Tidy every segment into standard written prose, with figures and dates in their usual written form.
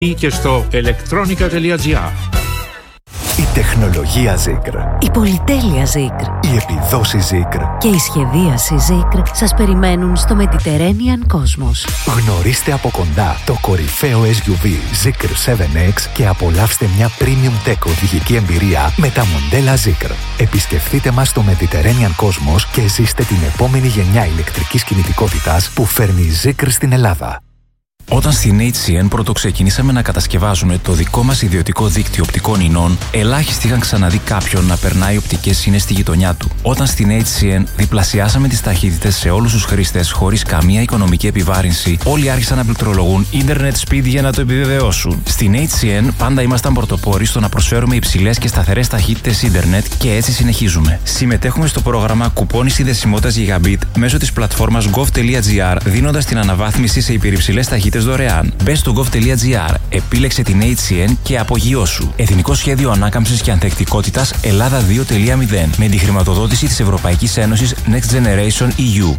και στο electronica.gr. Η τεχνολογία Zikr, η πολυτέλεια Zikr, η επιδόση Zikr και η σχεδίαση Zikr σας περιμένουν στο Mediterranean Cosmos. Γνωρίστε από κοντά το κορυφαίο SUV Zikr 7X και απολαύστε μια premium tech οδηγική εμπειρία με τα μοντέλα Zikr. Επισκεφτείτε μας στο Mediterranean Cosmos και ζήστε την επόμενη γενιά ηλεκτρικής κινητικότητας που φέρνει η Zikr στην Ελλάδα. Όταν στην HCN πρωτοξεκινήσαμε να κατασκευάζουμε το δικό μας ιδιωτικό δίκτυο οπτικών ινών, ελάχιστοι είχαν ξαναδεί κάποιον να περνάει οπτικές ίνες στη γειτονιά του. Όταν στην HCN διπλασιάσαμε τις ταχύτητες σε όλους τους χρήστες χωρίς καμία οικονομική επιβάρυνση, όλοι άρχισαν να πληκτρολογούν Internet Speed για να το επιβεβαιώσουν. Στην HCN πάντα ήμασταν πρωτοπόροι στο να προσφέρουμε υψηλές και σταθερές ταχύτητες Internet και έτσι συνεχίζουμε. Συμμετέχουμε στο πρόγραμμα κουπόνι συνδεσιμότητας Gigabit μέσω της πλατφόρμας gov.gr, δίνοντας την αναβάθμιση σε υπερυψηλές ταχύτητες δωρεάν. Μπες στο gov.gr, επίλεξε την HCN και απογειώσου. Εθνικό Σχέδιο Ανάκαμψης και Ανθεκτικότητας Ελλάδα 2.0 με τη χρηματοδότηση της Ευρωπαϊκής Ένωσης Next Generation EU.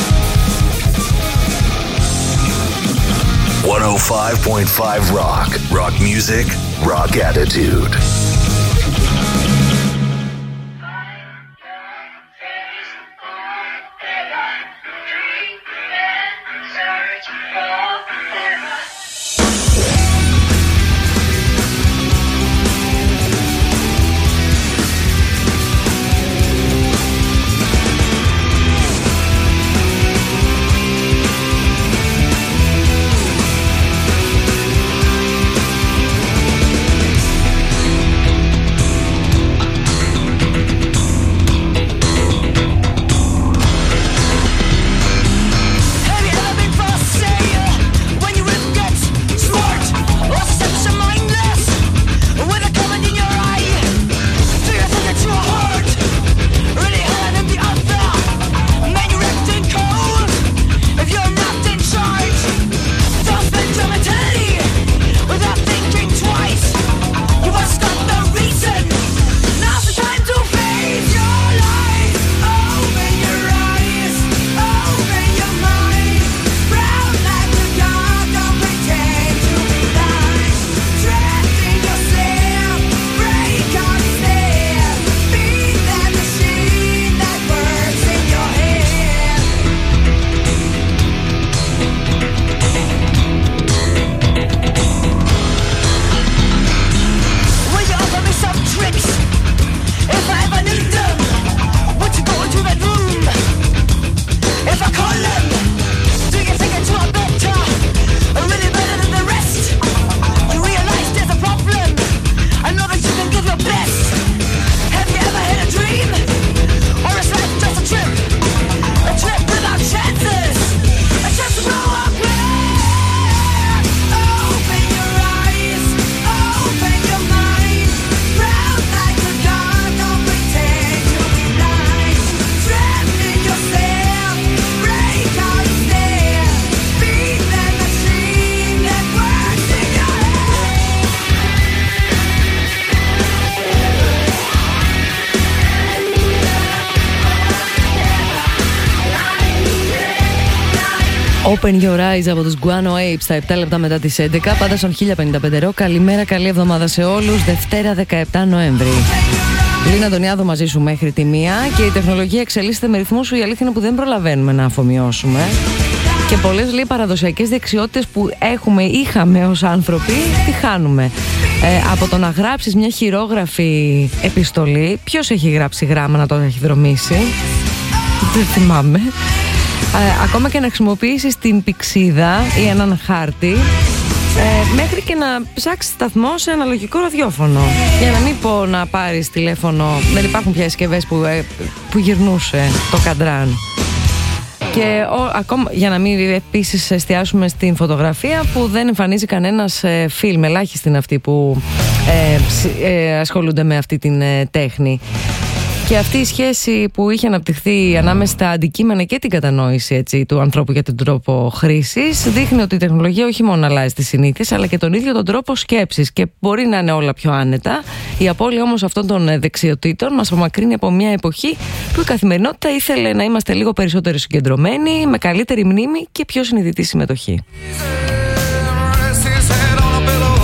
105.5 Rock. Rock music, rock attitude. Open Your Eyes από τους Guano Apes στα 7 λεπτά μετά τις 11, πάντα στον 1055 ρο. Καλημέρα, καλή εβδομάδα σε όλους. Δευτέρα 17 Νοέμβρη. Λίνα Αντωνιάδου μαζί σου μέχρι τη 1 και η τεχνολογία εξελίσσεται με ρυθμό σου. Η αλήθεια είναι που δεν προλαβαίνουμε να αφομοιώσουμε. Και πολλές λέει παραδοσιακές δεξιότητες που είχαμε ως άνθρωποι, τι χάνουμε. Από το να γράψεις μια χειρόγραφη επιστολή, ποιος έχει γράψει γράμμα να το έχει δρομήσει? Δεν θυμάμαι. Ακόμα και να χρησιμοποιήσεις την πηξίδα ή έναν χάρτη, μέχρι και να ψάξεις σταθμό σε αναλογικό ραδιόφωνο. Για να μην πω να πάρεις τηλέφωνο, δεν υπάρχουν πια συσκευές που γυρνούσε το καντράν. Και ακόμα, για να μην επίσης εστιάσουμε στην φωτογραφία που δεν εμφανίζει κανένας φιλμ, ελάχιστοι είναι αυτοί που ασχολούνται με αυτή την τέχνη. Και αυτή η σχέση που είχε αναπτυχθεί ανάμεσα στα αντικείμενα και την κατανόηση του ανθρώπου για τον τρόπο χρήσης δείχνει ότι η τεχνολογία όχι μόνο αλλάζει τις συνήθειες, αλλά και τον ίδιο τον τρόπο σκέψης, και μπορεί να είναι όλα πιο άνετα. Η απώλεια όμως αυτών των δεξιοτήτων μας απομακρύνει από μια εποχή που η καθημερινότητα ήθελε να είμαστε λίγο περισσότερο συγκεντρωμένοι, με καλύτερη μνήμη και πιο συνειδητή συμμετοχή.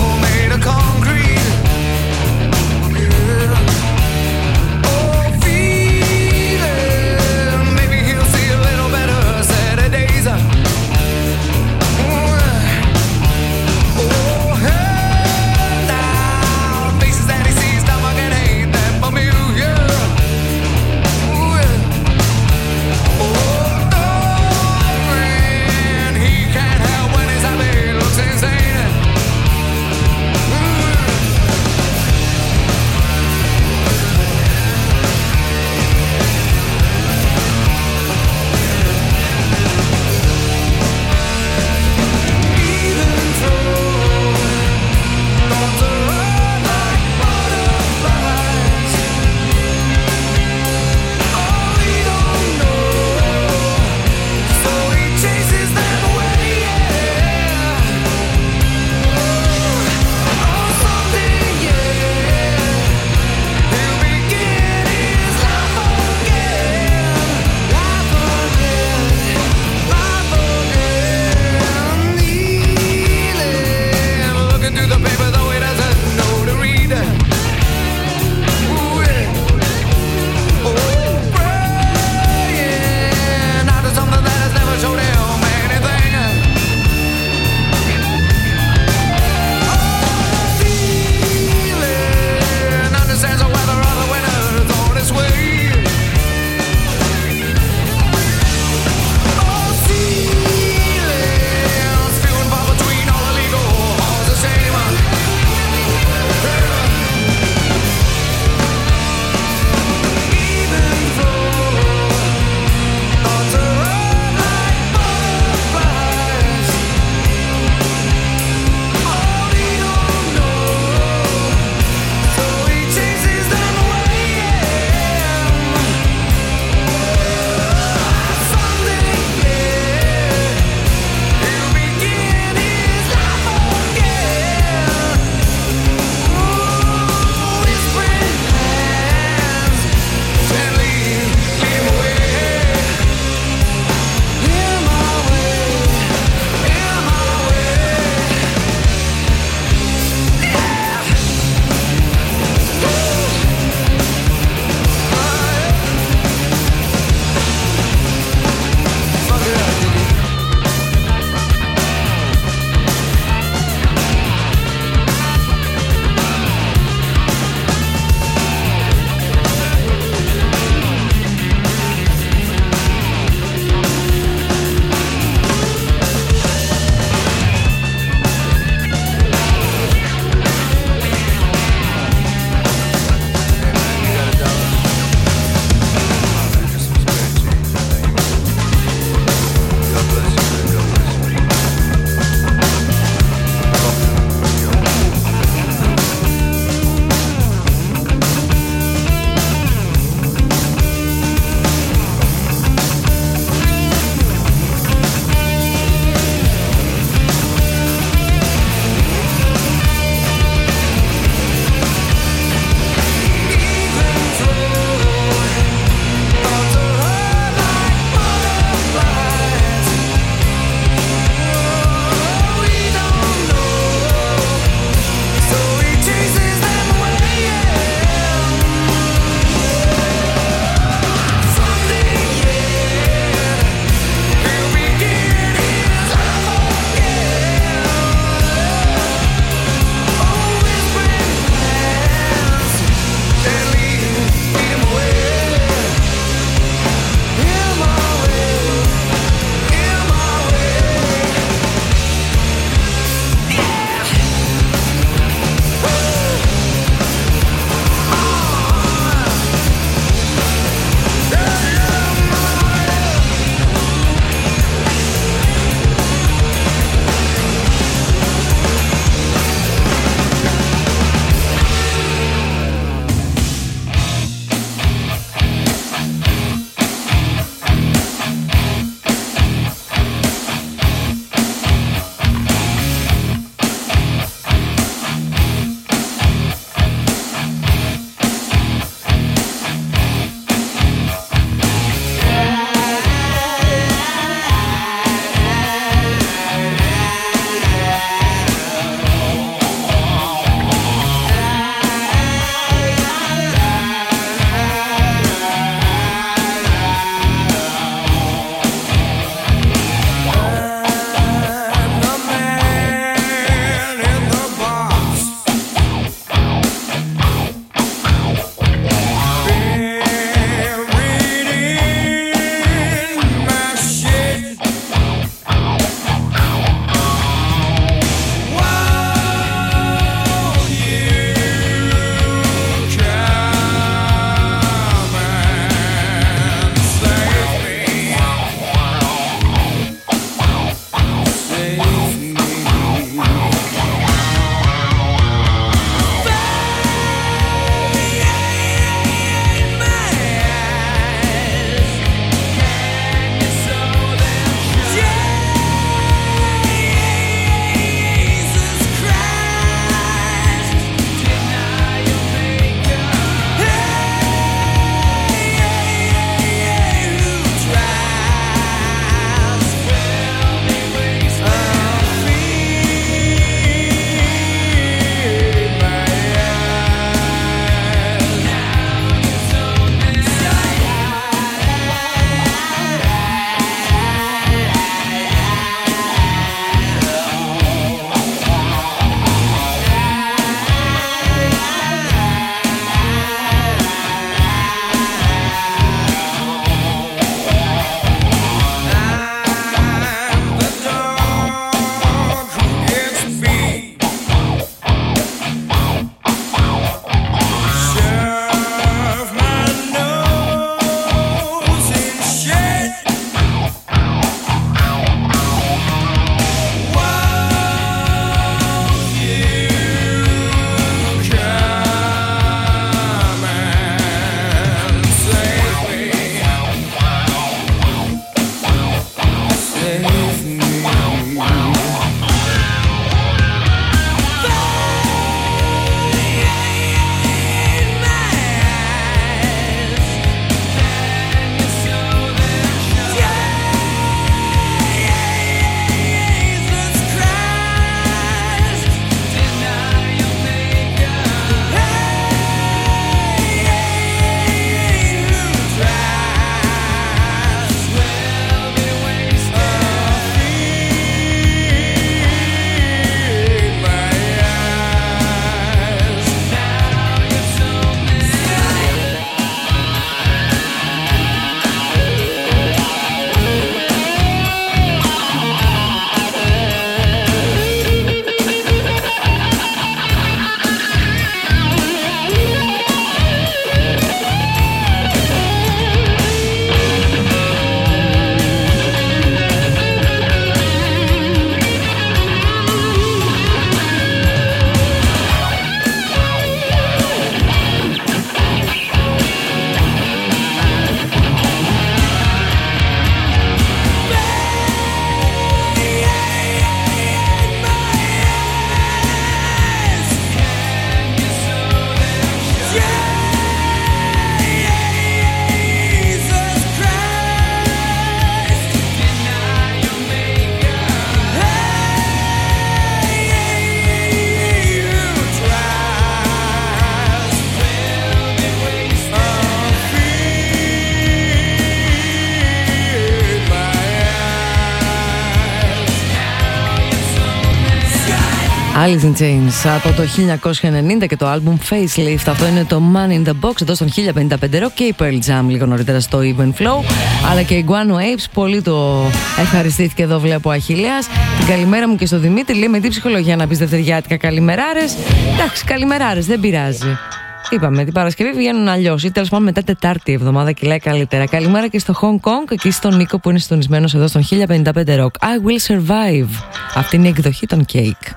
Alice in Chains από το 1990 και το album Facelift. Αυτό είναι το Man in the Box εδώ στον 1055 Rock και η Pearl Jam λίγο νωρίτερα στο Even Flow. Αλλά και η Guano Apes, πολύ το ευχαριστήθηκε εδώ, βλέπω ο Αχιλλέας. Την καλημέρα μου και στο Δημήτρη. Λέει με τι ψυχολογία να πεις δευτεριάτικα καλημεράρες. Εντάξει, καλημεράρες, δεν πειράζει. Είπαμε την Παρασκευή βγαίνουν αλλιώς ή τέλος πάντων μετά Τετάρτη εβδομάδα και λέει καλύτερα. Καλημέρα και στο Hong Kong και στον Νίκο που είναι συντονισμένος εδώ στον 1055 Rock. I will survive. Αυτή είναι η εκδοχή των Cake.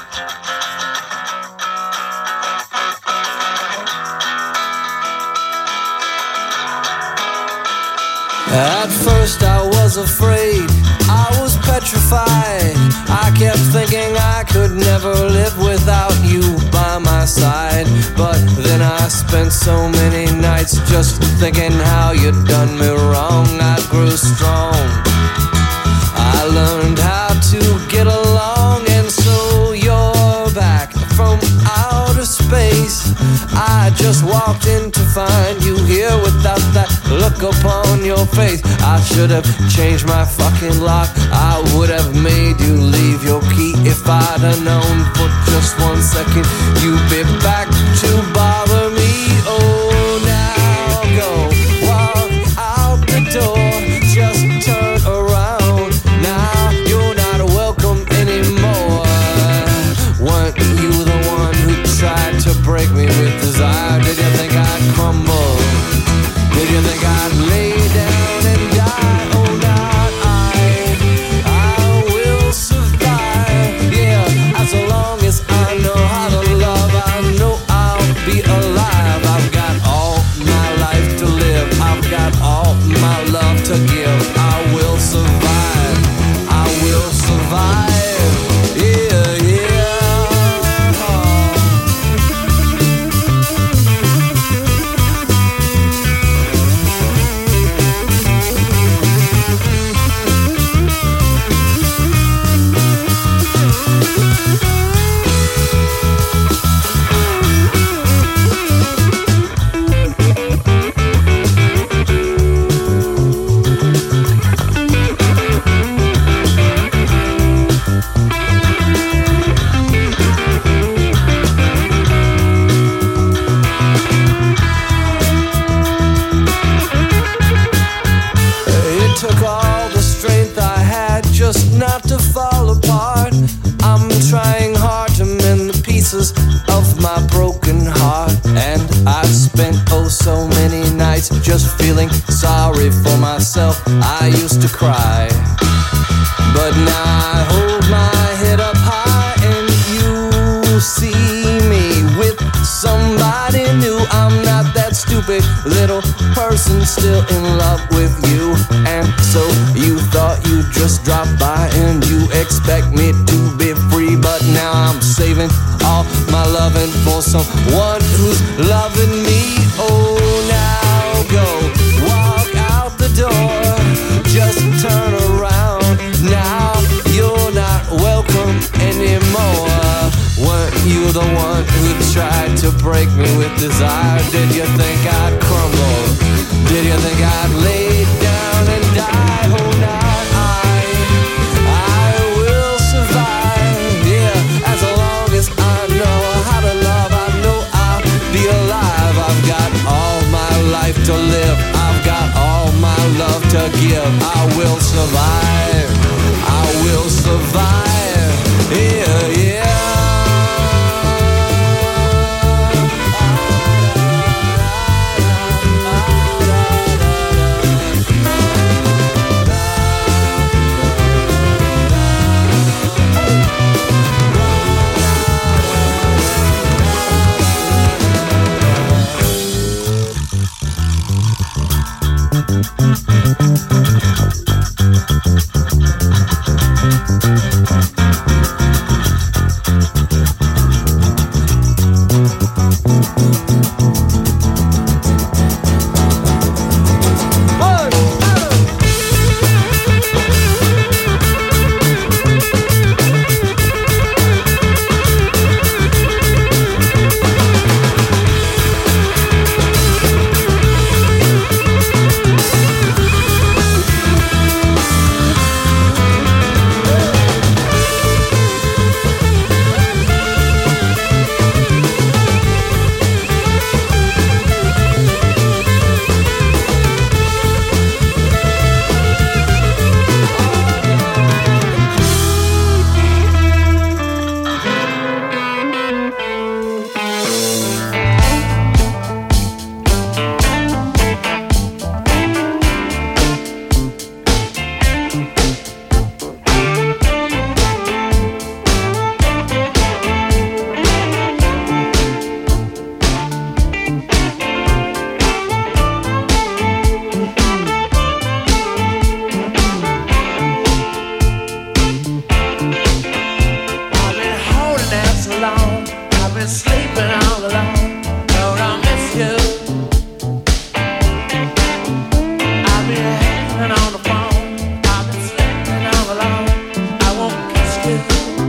At first I was afraid, I was petrified. I kept thinking I could never live without you by my side. But then I spent so many nights just thinking how you'd done me wrong. I grew strong, I learned how to get along. And so you're back from outer space. I just walked in to find you here without that look upon your face. I should have changed my fucking lock. I would have made you leave your key if I'd have known for just 1 second you'd be back to bother me. Oh, now go walk out the door, just turn around. Now you're not welcome anymore. Weren't you the one who tried to break me with desire? Did you think I'd crumble? Did you think I'd lay down and die? Oh, not I will survive. Yeah, as long as I know how to love, I know I'll be alive. I've got all my life to live, I've got all my love to give. I will survive, I will survive. Yeah, yeah. Just not to fall apart. I'm trying hard to mend the pieces of my broken heart. And I've spent oh so many nights just feeling sorry for myself. I used to cry, but now I hold my head up high and you see me with somebody new. I'm not that stupid little person still in love with you. And so you thought you'd just drop by and you expect me to be free. But now I'm saving all my loving for someone who's loving me. Oh, now go walk out the door, just turn around. Now you're not welcome anymore. Weren't you the one who tried to break me with desire? Did you think I'd crumble? Did you think I'd lay down and die? Oh, not I will survive. Yeah, as long as I know how to love, I know I'll be alive. I've got all my life to live, I've got all my love to give. I will survive, I will survive. Yeah, yeah. been sleeping all alone. Lord, I miss you. I've been hanging on the phone. I've been sleeping all alone. I won't kiss you.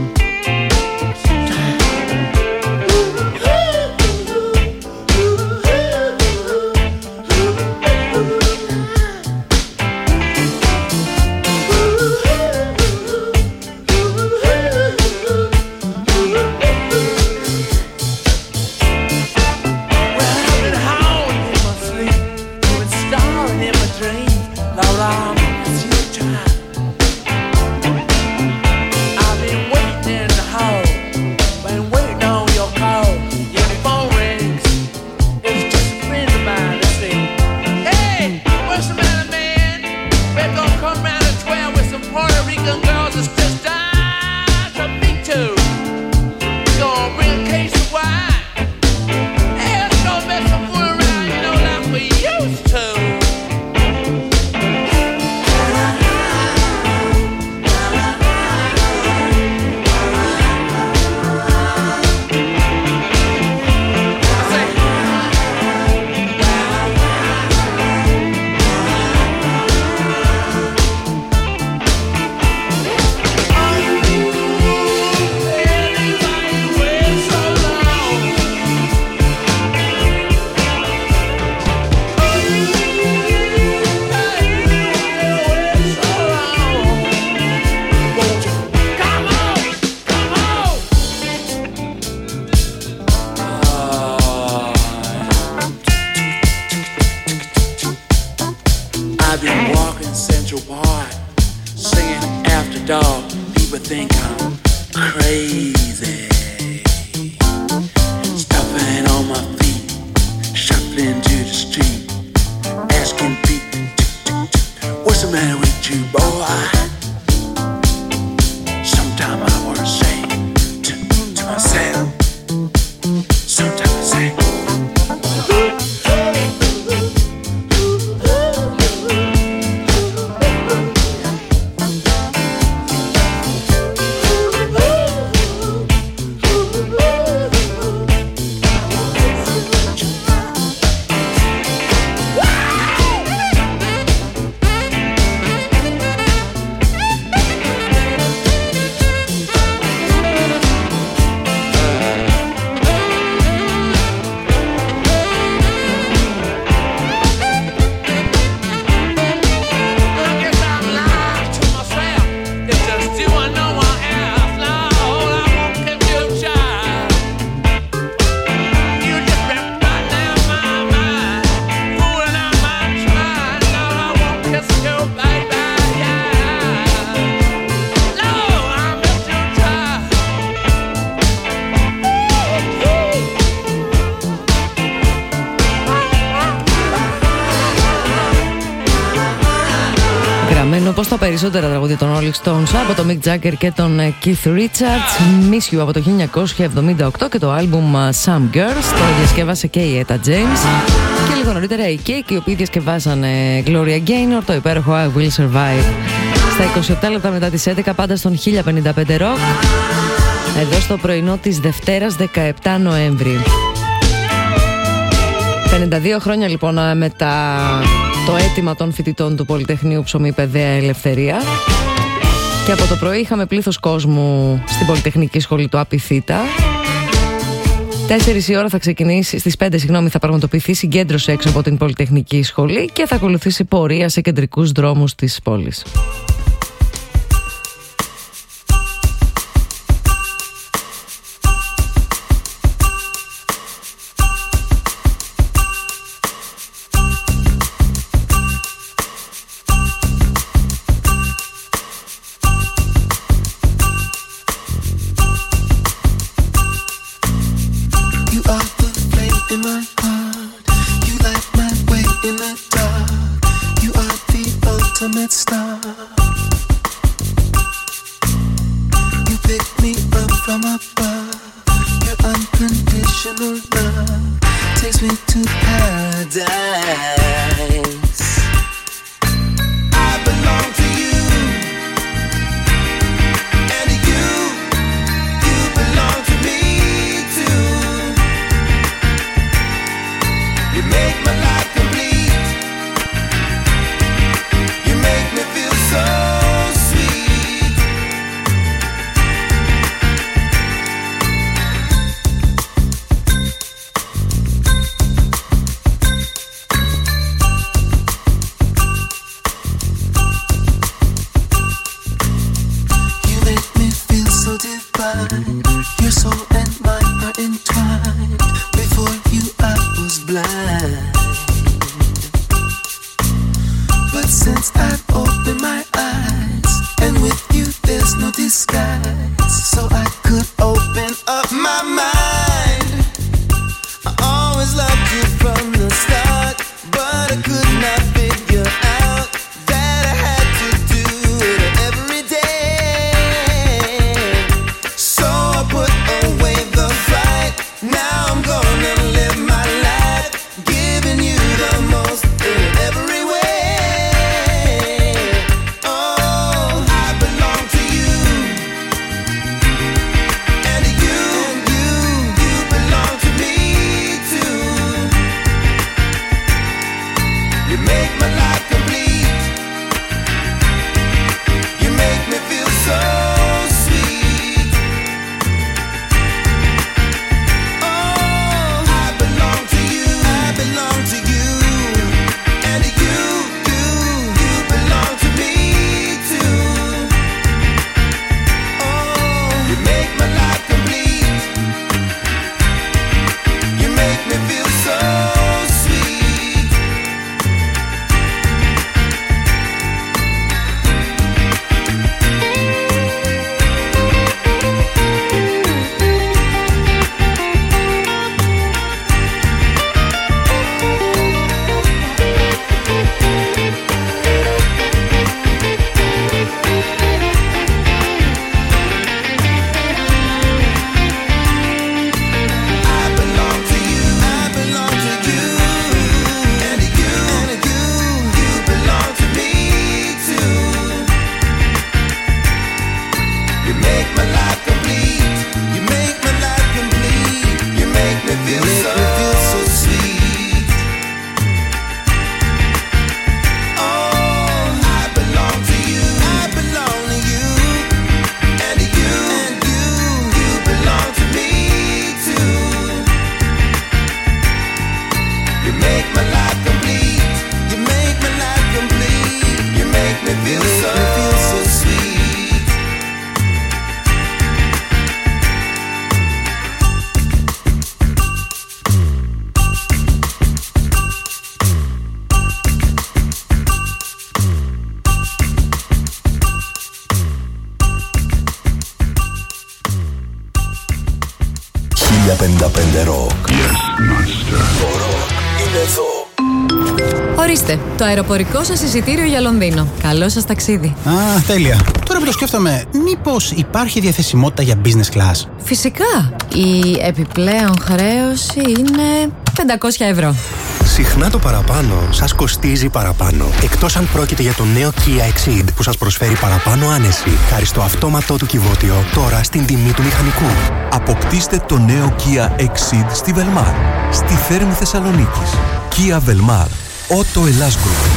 Όπως τα περισσότερα τραγούδια των Rolling Stones από τον Mick Jagger και τον Keith Richards. Miss You από το 1978 και το άλμπουμ Some Girls. Το διασκεύασε και η Etta James. Και λίγο νωρίτερα οι Cake, οι οποίοι διασκευάσαν Gloria Gaynor, το υπέροχο I Will Survive. Στα 27 λεπτά μετά τις 11, πάντα στον 1055 Rock. Εδώ στο πρωινό της Δευτέρας 17 Νοέμβρη. 52 χρόνια λοιπόν μετά το αίτημα των φοιτητών του Πολυτεχνείου Ψωμί Παιδεία Ελευθερία. Και από το πρωί είχαμε πλήθος κόσμου στην Πολυτεχνική Σχολή του Απιθύτα. 4 η ώρα θα ξεκινήσει, στις 5 θα πραγματοποιηθεί συγκέντρωση έξω από την Πολυτεχνική Σχολή και θα ακολουθήσει πορεία σε κεντρικούς δρόμους της πόλης. You belong to me too. είναι ροκ. Yes, master. Το ροκ είναι εδώ. Ορίστε, το αεροπορικό σας εισιτήριο για Λονδίνο. Καλό σας ταξίδι. Α, τέλεια. Τώρα που το σκέφτομαι, μήπως υπάρχει διαθεσιμότητα για business class? Φυσικά. Η επιπλέον χρέωση είναι 500 ευρώ. Συχνά το παραπάνω σας κοστίζει παραπάνω. Εκτός αν πρόκειται για το νέο Kia Exceed που σας προσφέρει παραπάνω άνεση χάρη στο αυτόματό του κυβότιο τώρα στην τιμή του μηχανικού. Αποκτήστε το νέο Kia Exceed στη Velmar, στη Θέρμη Θεσσαλονίκης. Kia Velmar, Auto Hellas Group.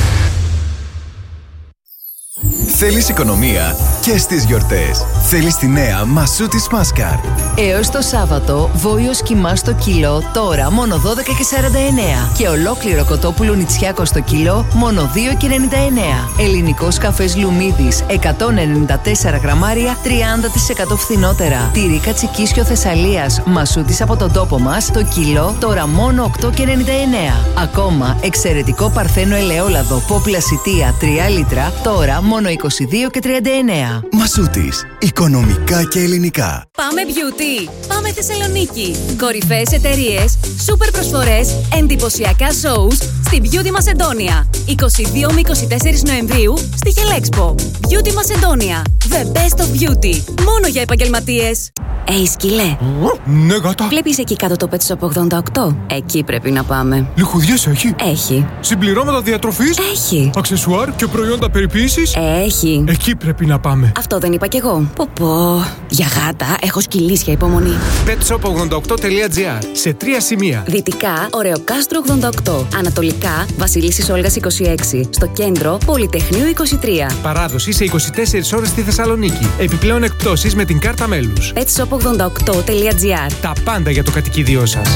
Θέλεις οικονομία και στις γιορτές. Θέλεις τη νέα Μασούτης Μάσκαρ. Έως το Σάββατο, βόηος κιμά στο κιλό, τώρα μόνο 12,49. Και ολόκληρο κοτόπουλο νητσιάκο στο κιλό, μόνο 2,99. Ελληνικός καφές Λουμίδης, 194 γραμμάρια, 30% φθηνότερα. Τυρί κατσικίσιο Θεσσαλίας, Μασούτης από τον τόπο μας, το κιλό, τώρα μόνο 8,99. Ακόμα, εξαιρετικό παρθένο ελαιόλαδο, πόπλα σιτία, 3 λίτρα, τώρα μόνο 22,39. Μασούτης. Οικονομικά και ελληνικά. Πάμε Beauty. Πάμε Θεσσαλονίκη. Κορυφαίες εταιρείες, σούπερ προσφορές, εντυπωσιακά shows στη Beauty Μασεντόνια. 22 με 24 Νοεμβρίου στη Χελέξπο. Beauty Μασεντόνια. The best of beauty. Μόνο για επαγγελματίες. Σκυλέ. Ναι, γάτα. Βλέπεις εκεί κάτω το Pet Shop 88? Εκεί πρέπει να πάμε. Λιχουδιές έχει? Έχει. Συμπληρώματα διατροφής? Έχει. Αξεσουάρ και προϊόντα περιποίησης? Έχει. Εκεί πρέπει να πάμε. Αυτό δεν είπα κι εγώ. Πω. Για γάτα έχω σκυλίσια υπομονή. petshop88.gr. Σε 3 σημεία. Δυτικά, Ωρεοκάστρο 88. Ανατολικά, Βασιλίσσης Όλγας 26. Στο κέντρο, Πολυτεχνείου 23. Παράδοση σε 24 ώρες στη Θεσσαλονίκη. Επιπλέον εκπτώσεις με την κάρτα μέλους. petshop88.gr. Τα πάντα για το κατοικίδιό σας.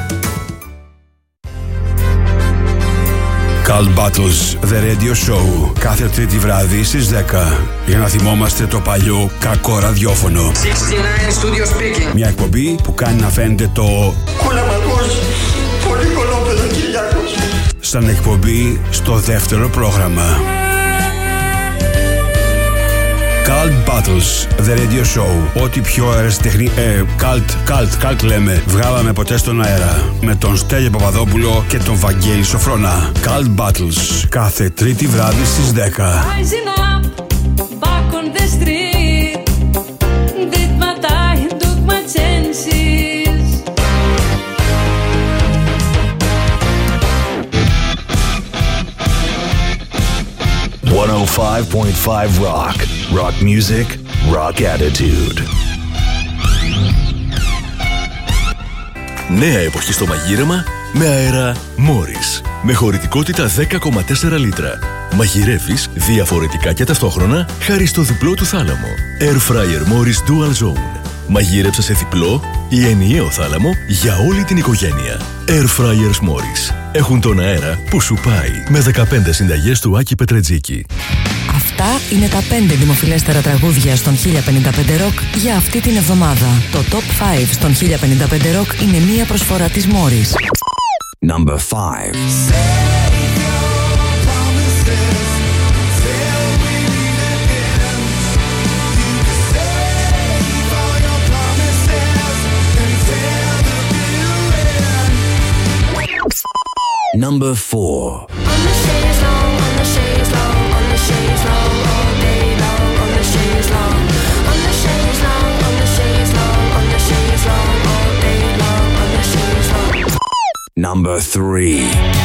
Cult Battles, The Radio Show. Κάθε Τρίτη βράδυ στις 10. Για να θυμόμαστε το παλιό κακό ραδιόφωνο. 69 Studio Speaking. Μια εκπομπή που κάνει να φαίνεται το κουλαμαλός, πολύ κολόπεδο Κυριάκος. σαν εκπομπή στο δεύτερο πρόγραμμα. Cult Battles, The Radio Show. Ό,τι πιο αεραστεχνή... Cult λέμε. Βγάλαμε ποτέ στον αέρα. Με τον Στέλιο Παπαδόπουλο και τον Βαγγέλη Σοφρόνα. Cult Battles. Κάθε Τρίτη βράδυ στις 10. 105.5 Rock. Rock music, rock attitude. Νέα εποχή στο μαγείρεμα με αέρα Morris. Με χωρητικότητα 10,4 λίτρα. Μαγειρεύεις διαφορετικά και ταυτόχρονα χάρη στο διπλό του θάλαμο. Air Fryer Morris Dual Zone. Μαγείρεψε σε διπλό ή ενιαίο θάλαμο για όλη την οικογένεια. Air Fryers Morris. Έχουν τον αέρα που σου πάει. Με 15 συνταγές του Άκη Πετρετζίκη. Αυτά είναι τα 5 δημοφιλέστερα τραγούδια στον 1055 Rock για αυτή την εβδομάδα. Το Top 5 στον 1055 Rock είναι μία προσφορά της Morris. Number 5. Number 4. Number 3.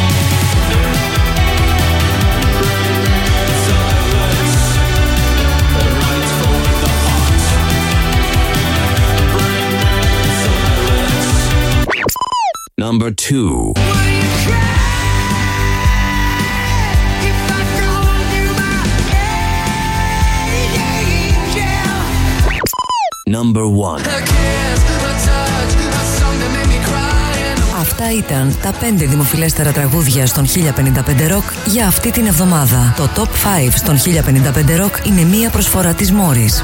Number 2. Number 1. Αυτά ήταν τα 5 δημοφιλέστερα τραγούδια στον 1055 Rock για αυτή την εβδομάδα. Το Top 5 στον 1055 Rock είναι μία προσφορά της Morris.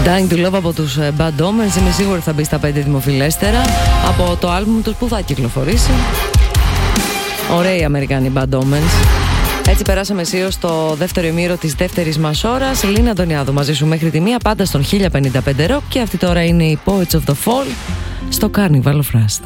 Dying to Love από τους Bad Omens. Είμαι σίγουρη θα μπει στα 5 δημοφιλέστερα από το άλμπουμ τους που θα κυκλοφορήσει. Ωραίοι οι Αμερικάνοι Bad Omens. Έτσι περάσαμε αισίως στο δεύτερο ημίρο της δεύτερης μας ώρας. Λίνα Αντωνιάδου μαζί σου μέχρι τη μία, πάντα στον 1055 Rock. Και αυτή τώρα είναι η Poets of the Fall στο Carnival of Rust.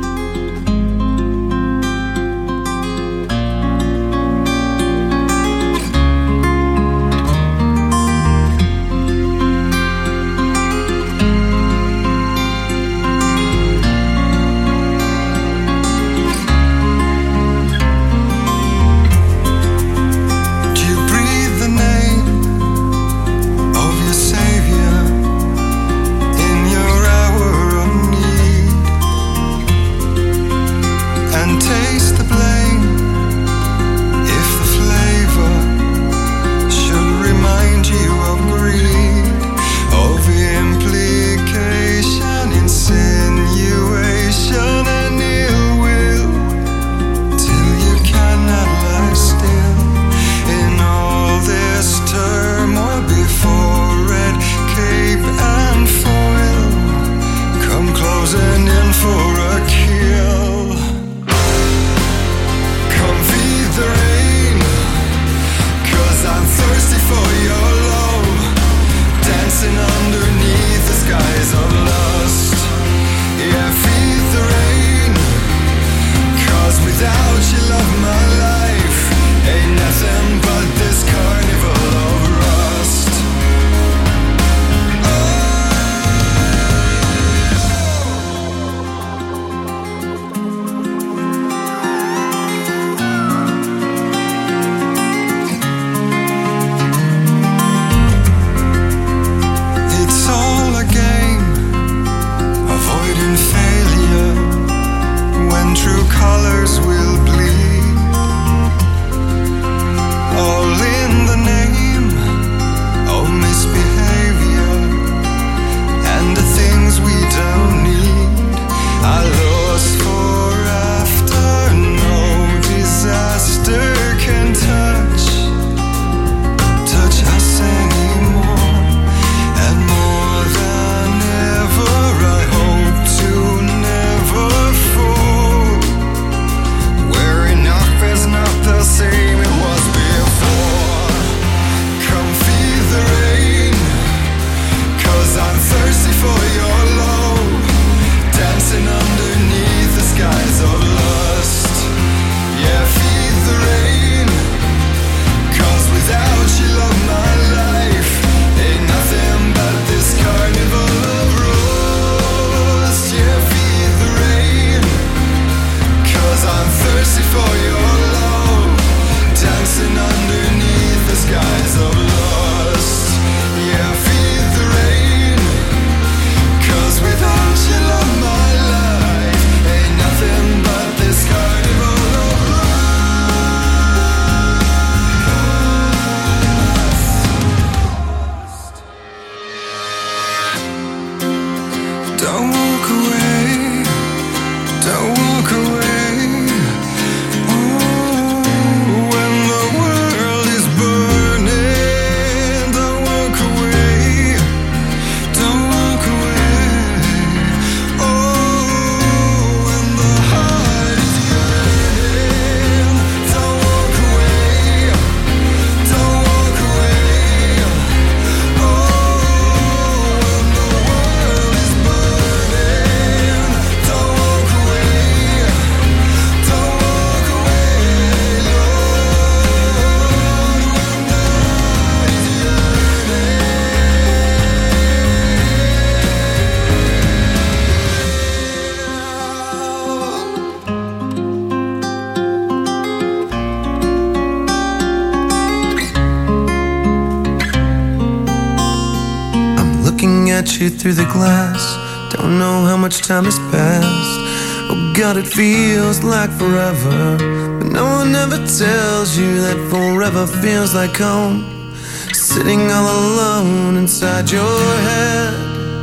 Through the glass, don't know how much time has passed. Oh God, it feels like forever, but no one ever tells you that forever feels like home, sitting all alone inside your head.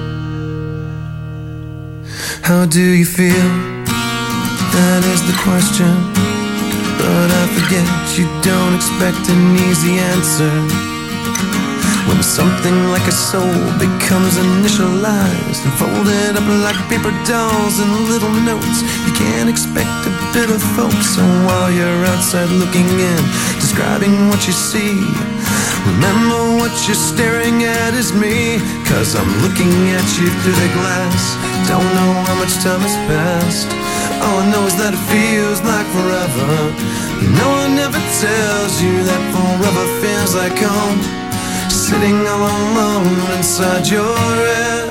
How do you feel? That is the question, but I forget you don't expect an easy answer. When something like a soul becomes initialized and folded up like paper dolls and little notes, you can't expect a bit of hope. So while you're outside looking in, describing what you see, remember what you're staring at is me. 'Cause I'm looking at you through the glass. Don't know how much time has passed. All I know is that it feels like forever. No one ever tells you that forever feels like home, sitting all alone inside your head.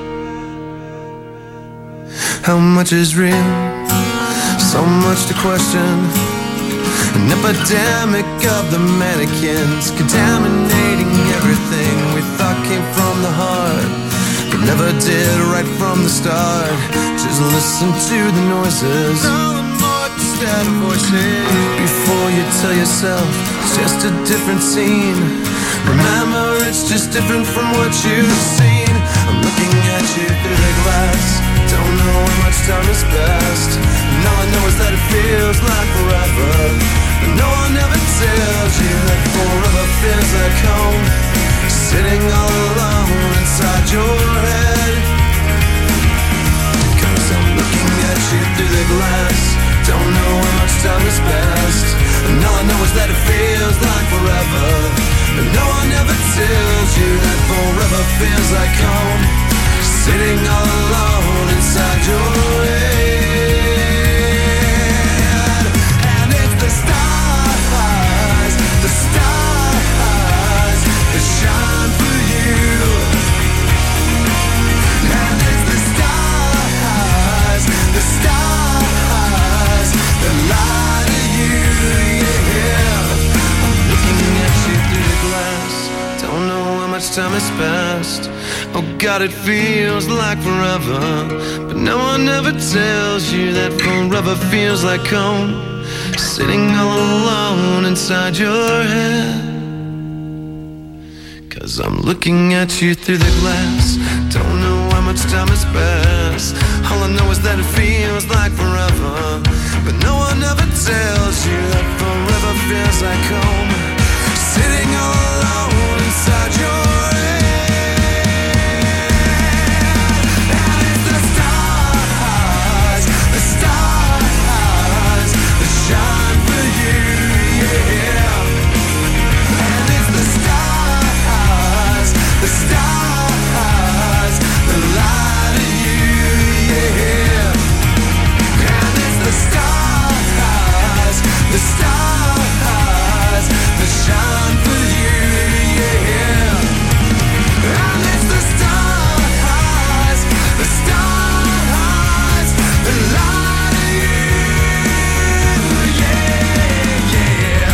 How much is real? So much to question. An epidemic of the mannequins, contaminating everything we thought came from the heart, but never did right from the start. Just listen to the noises, instead of voices, before you tell yourself it's just a different scene. Remember, it's just different from what you've seen. I'm looking at you through the glass. Don't know how much time has passed, and all I know is that it feels like forever. But no one ever tells you that forever feels like home, sitting all alone inside your head. 'Cause I'm looking at you through the glass. Don't know how much time has passed, and all I know is that it feels like forever. But no one ever tells you that forever feels like home, sitting all alone inside your head. And it's the stars that shine for you. And it's the stars that lie to you, yeah. I'm looking at you through the glass. Don't know how much time has passed. Oh God, it feels like forever. But no one ever tells you that forever feels like home, sitting all alone inside your head. 'Cause I'm looking at you through the glass. Don't know how much time has passed. All I know is that it feels like forever. But no one ever tells you that forever feels like home, sitting all alone inside your head. And it's the stars that shine for you, yeah. And it's the stars that lie to you, yeah. And it's the stars that shine for you, yeah. And it's the stars that lie to you, yeah, yeah.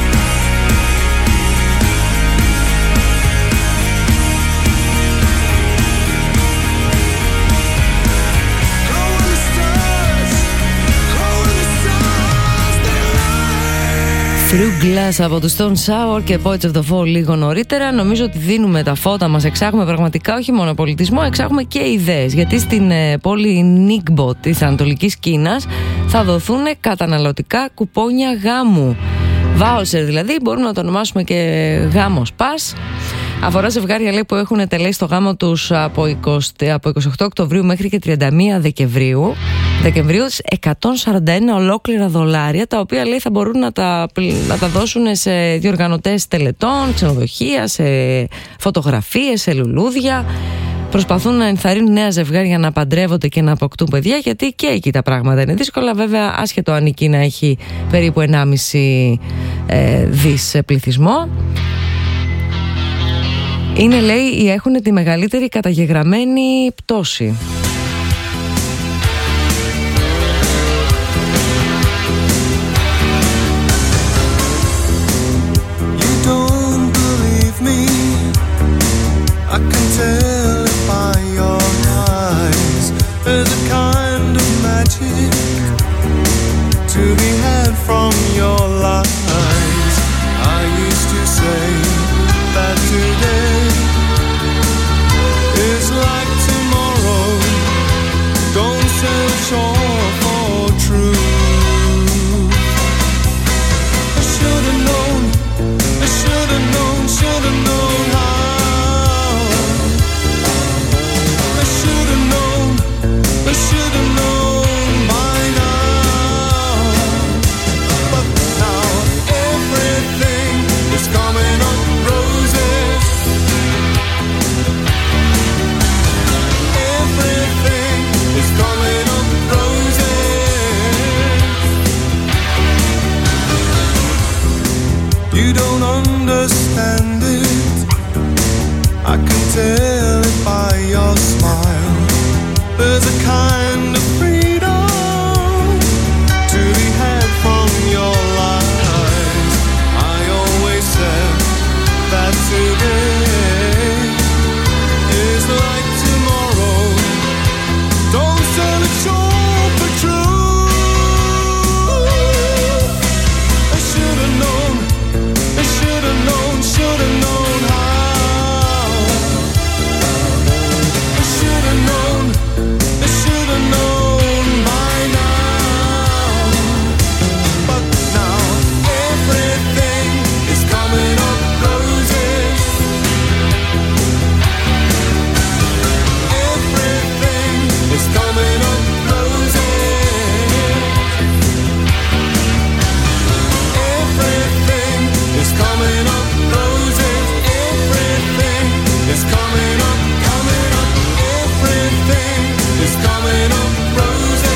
Through Glass από το Stone Sour και Poets of the Fall λίγο νωρίτερα. Νομίζω ότι δίνουμε τα φώτα μας, εξάγουμε πραγματικά όχι μόνο πολιτισμό, εξάγουμε και ιδέες. Γιατί στην πόλη Νίγκμπο της Ανατολικής Κίνας θα δοθούν καταναλωτικά κουπόνια γάμου. Βάουσερ δηλαδή, μπορούμε να το ονομάσουμε και γάμος πας. Αφορά ζευγάρια, λέει, που έχουν τελέσει το γάμο τους από 28 Οκτωβρίου μέχρι και 31 Δεκεμβρίου 141 ολόκληρα δολάρια, τα οποία, λέει, θα μπορούν να τα δώσουν σε διοργανωτές τελετών, ξενοδοχεία, σε φωτογραφίες, σε λουλούδια. Προσπαθούν να ενθαρρύνουν νέα ζευγάρια να παντρεύονται και να αποκτούν παιδιά, γιατί και εκεί τα πράγματα είναι δύσκολα. Βέβαια, άσχετο αν η Κίνα έχει περίπου 1,5 δις πληθυσμό. Είναι, λέει, έχουν τη μεγαλύτερη καταγεγραμμένη πτώση. Should've known how You don't understand it. I can tell it by your smile. There's a kind of freedom to be had from your lies. I always said that today is like tomorrow. Don't sell it short for true. I should have known, I should have known, should have known how. I should have known, I should have known by now. But now everything is coming up roses. Everything is coming up roses. Everything is coming up roses. Everything is coming up, coming up. Everything is coming up roses.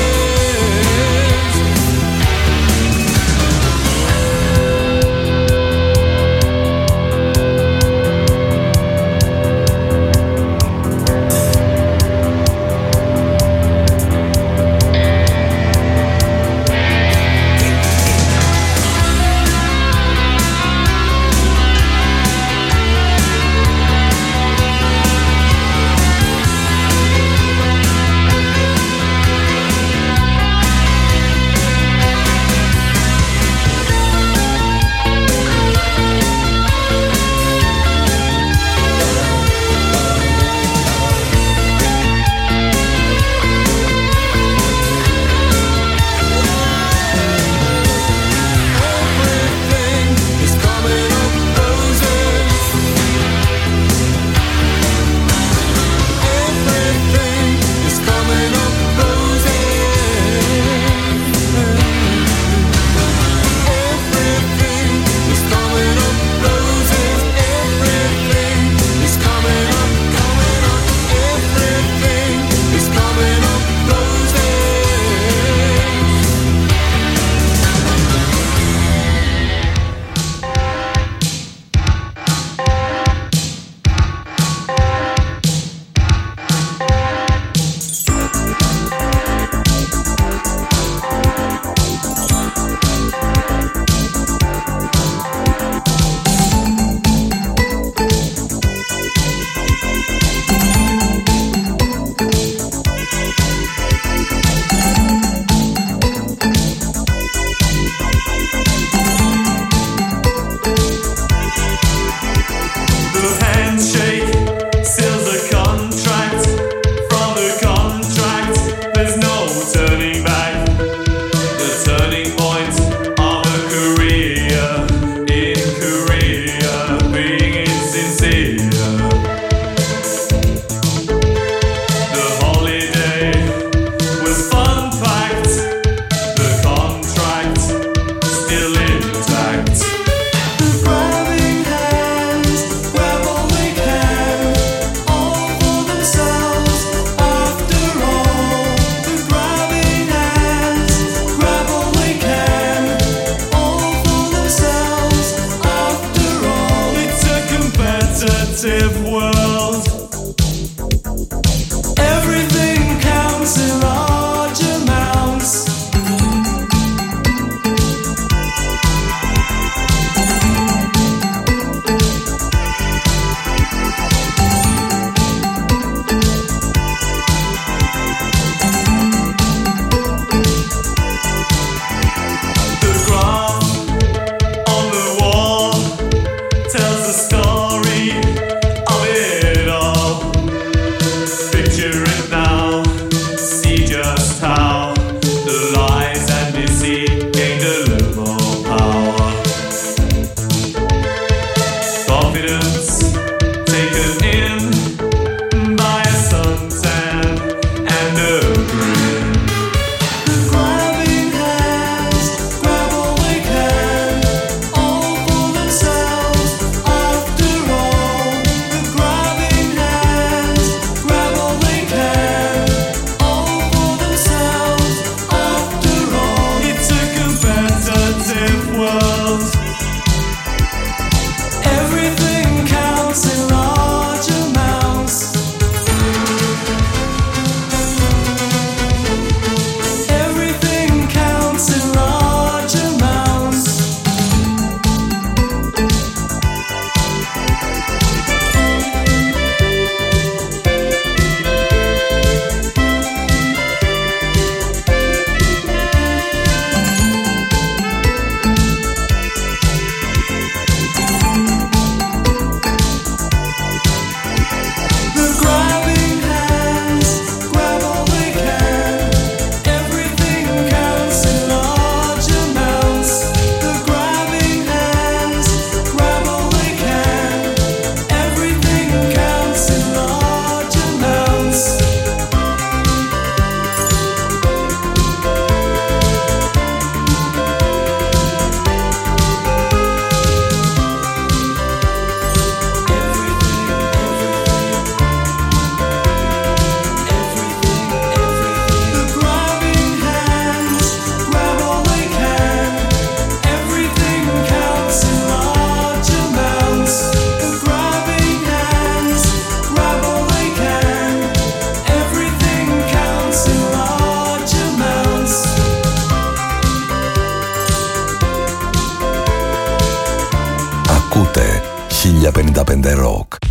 Ακούτε 1055 Rock.